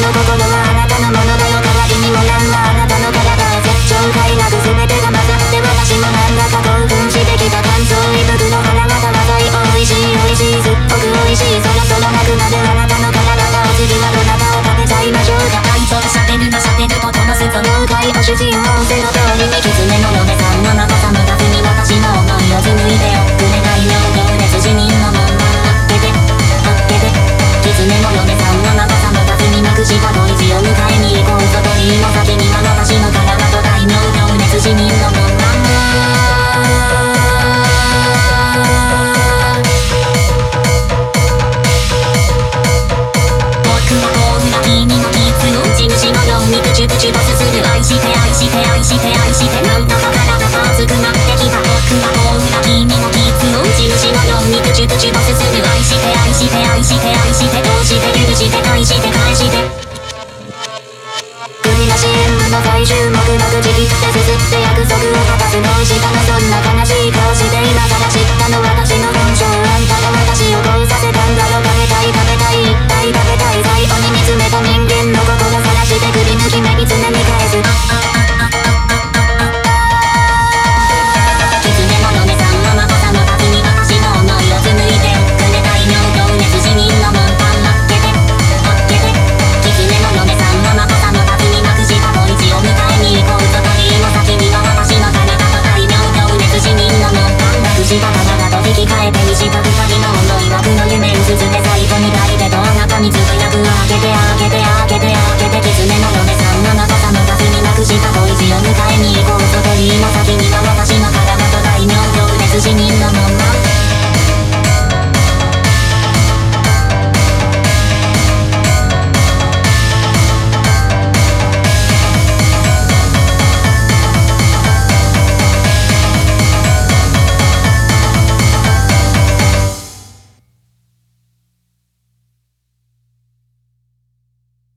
の心はあなたのものだよ。代わりにもらうはあなたの体。絶頂快楽全てが混ざって私もなんだか興奮してきた。感想胃袋腹が騒い美味しい美味しいすっごく美味しい。そろそろなくなるあなたの体がお次はどなたを食べちゃいましょうか。愛想しゃべるなしゃべると飛ばすと脳外お主人仰せの通りに狐の嫁さんがまた寒がずに私の思いを紡いでよ。くれないよ行列死人の門番あっけてあっけて。狐の嫁さんがまた寒がずになくした恋路を迎えに行こうと鳥居の先には私の体と大名行列死人の門番。君のキスの打ち主のようにプチュプチュとすする。愛して愛して愛して愛してなんだか体が熱くなってきた。僕はこう君のキスの打ち主のようにプチュプチュとすする。